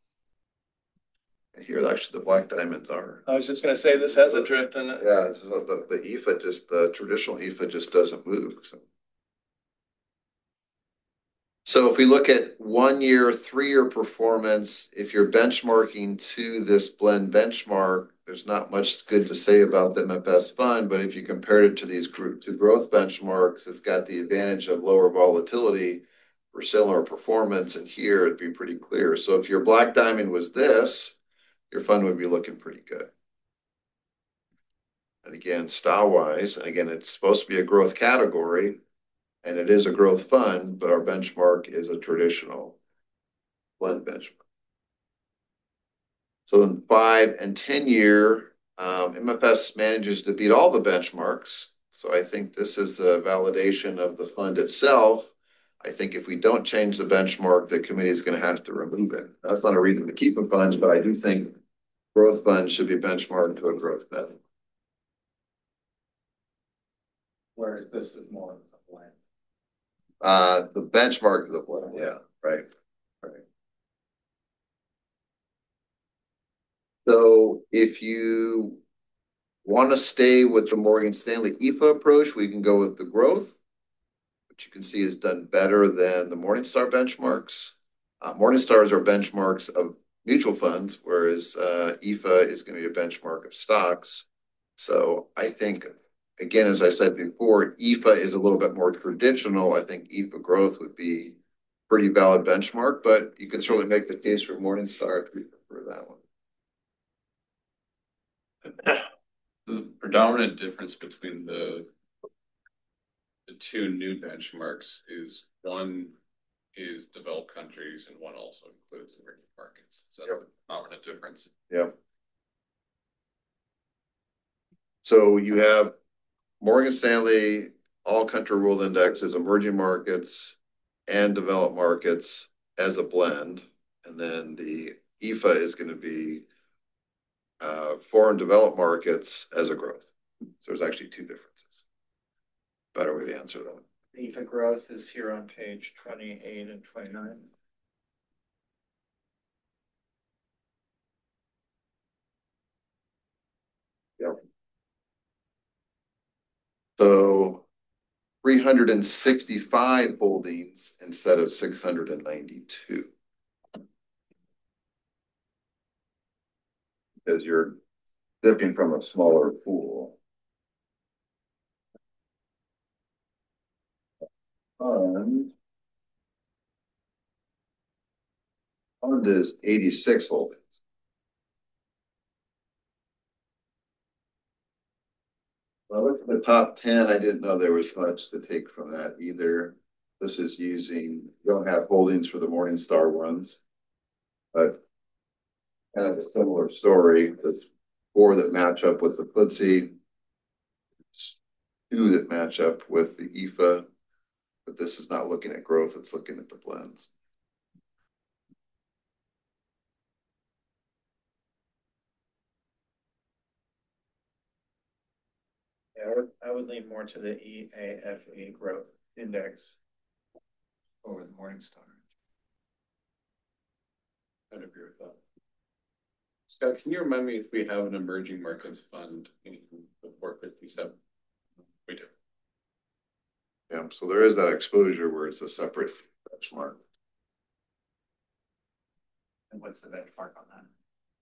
And here actually the black diamonds are. I was just gonna say, this has a drift in it. Yeah, it's the, the E F A just, the traditional E F A just doesn't move. So. So if we look at one year, three year performance, if you're benchmarking to this blend benchmark, there's not much good to say about the M F S fund, but if you compare it to these group to growth benchmarks, it's got the advantage of lower volatility for similar performance. And here it'd be pretty clear. So if your black diamond was this, your fund would be looking pretty good. And again, style wise, and again, it's supposed to be a growth category. And it is a growth fund, but our benchmark is a traditional blend benchmark. So then five and ten year, um, M F S manages to beat all the benchmarks. So I think this is a validation of the fund itself. I think if we don't change the benchmark, the committee is going to have to remove it. That's not a reason to keep a fund, but I do think growth funds should be benchmarked to a growth fund. Whereas this is more of a blend. Uh, the benchmark is a blend. Yeah, right. Right. So if you want to stay with the Morgan Stanley E F A approach, we can go with the growth, which you can see is done better than the Morningstar benchmarks. Uh, Morningstars are benchmarks of mutual funds, whereas uh, E F A is going to be a benchmark of stocks. So I think, again, as I said before, E F A is a little bit more traditional. I think E F A growth would be pretty valid benchmark, but you can certainly make the case for Morningstar if you prefer that one. The predominant difference between the the two new benchmarks is one is developed countries and one also includes emerging markets. Is that yep. the predominant difference? Yep. So you have Morgan Stanley All Country World Index as emerging markets and developed markets as a blend, and then the E F A is going to be uh, foreign developed markets as a growth. So there's actually two differences. Better way to answer that. The E F A growth is here on page twenty-eight and twenty-nine. Yep. So three hundred sixty-five holdings instead of six hundred ninety-two. Because you're dipping from a smaller pool. Fund. Fund is eighty-six holdings. Well, look at the top ten. I didn't know there was much to take from that either. This is using, you don't have holdings for the Morningstar ones, but kind of a similar story. There's four that match up with the F T S E, two that match up with the I F A, but this is not looking at growth, it's looking at the blends. Yeah, I would, I would lean more to the E A F E growth index over the Morningstar. I'd agree with that. Scott, can you remind me if we have an emerging markets fund in the four fifty-seven? We do. Yeah, so there is that exposure where it's a separate benchmark. And what's the benchmark on that?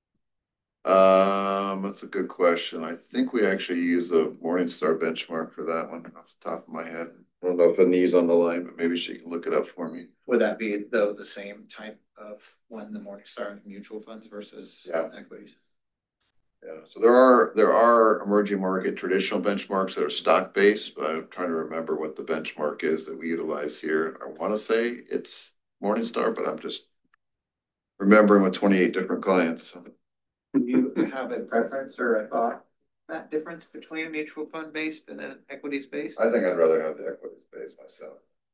Um, that's a good question. I think we actually use the Morningstar benchmark for that one off the top of my head. I don't know if Annie's on the line, but maybe she can look it up for me. Would that be though the same type of one, the Morningstar mutual funds versus yeah. equities? Yeah, so there are there are emerging market traditional benchmarks that are stock based, but I'm trying to remember what the benchmark is that we utilize here. I want to say it's Morningstar, but I'm just remembering with twenty-eight different clients. Do you have a preference or a thought that difference between a mutual fund based and an equities based? I think I'd rather have the equities based myself.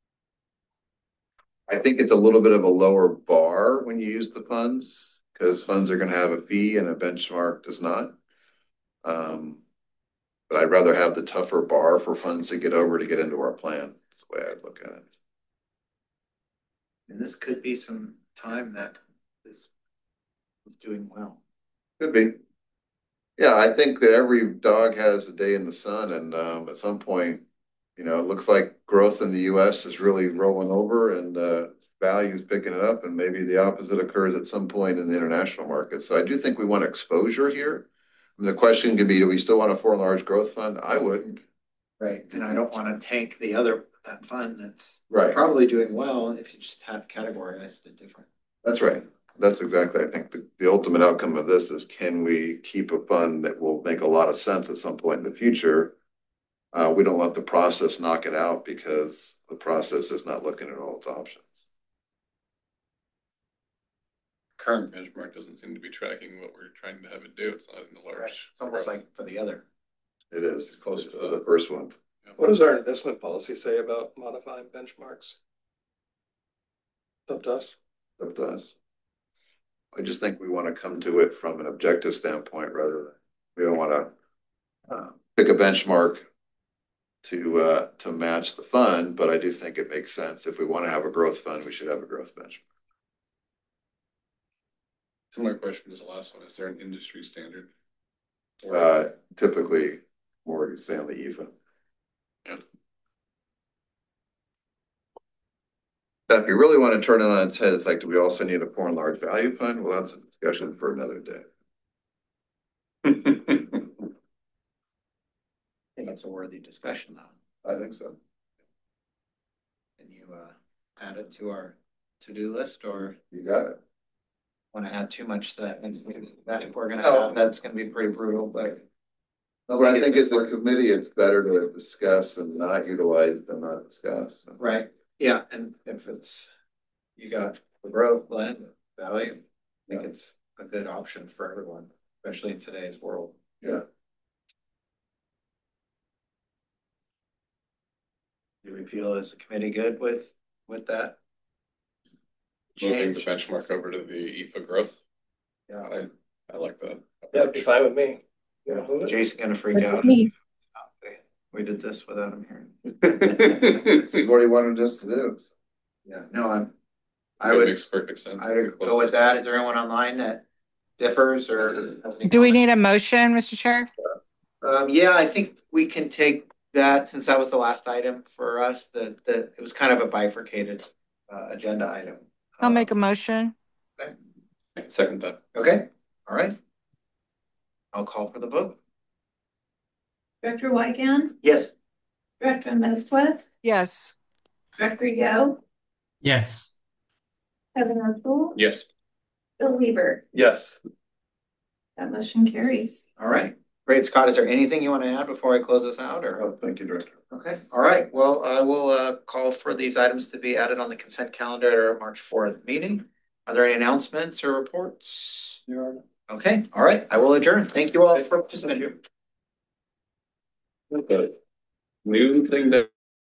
I think it's a little bit of a lower bar when you use the funds because funds are going to have a fee and a benchmark does not. Um, but I'd rather have the tougher bar for funds to get over to get into our plan. That's the way I'd look at it. And this could be some time that is doing well. Could be. Yeah, I think that every dog has a day in the sun, and um, at some point, you know, it looks like growth in the U S is really rolling over, and uh, value is picking it up, and maybe the opposite occurs at some point in the international market. So I do think we want exposure here. I mean, the question could be: do we still want a foreign large growth fund? I wouldn't. Right, and I don't want to tank the other that fund that's right probably doing well if you just have categorized it different. That's right. That's exactly, I think the, the ultimate outcome of this is, can we keep a fund that will make a lot of sense at some point in the future? Uh, we don't let the process knock it out because the process is not looking at all its options. Current benchmark doesn't seem to be tracking what we're trying to have it do. It's not in the large. Right. It's almost like for the other. It is. It's closer to the first one. Yeah. What does our investment policy say about modifying benchmarks? Up to us. Up to us. I just think we want to come to it from an objective standpoint rather than, we don't want to uh, pick a benchmark to uh, to match the fund, but I do think it makes sense. If we want to have a growth fund, we should have a growth benchmark. Similar question as the last one. Is there an industry standard? Uh, typically, Morgan Stanley even. Yeah. If you really want to turn it on its head, it's like, do we also need a foreign large value fund? Well, that's a discussion for another day. I think it's a worthy discussion, though. I think so. Can you uh, add it to our to-do list, or you got it? Want to add too much to that? That if we're going to No. have, that's going to be pretty brutal. But no, but I think as a committee, it's better to discuss and not utilize than not discuss. Right. Yeah, and if it's you got the growth blend value, I think yeah. it's a good option for everyone, especially in today's world. Yeah. Do we feel as a committee good with with that? Moving the benchmark over to the I F A growth. Yeah, I, I like that. That'd be fine with me. Yeah, Jason's gonna freak With out. me. We did this without him hearing. This is what he wanted us to do. Yeah, no, I'm. I It would. makes perfect sense. I would go with that. Is there anyone online that differs or? has any Do we comments? need a motion, Mister Chair? Um, yeah, I think we can take that since that was the last item for us. That that it was kind of a bifurcated uh, agenda item. I'll um, make a motion. Okay. Second that. Okay. All right. I'll call for the vote. Director Weigand, Yes. Director Mesquith, Yes. Director Yo, Yes. Kevin O'Toole, Yes. Bill Weaver. Yes. That motion carries. All right, great. Scott, is there anything you want to add before I close this out or? Oh, thank you, Director. Okay, all right. Well, I will uh call for these items to be added on the consent calendar at our March fourth meeting. Are there any announcements or reports? Okay, all right. I will adjourn. Thank you all for participating. Okay. New thing that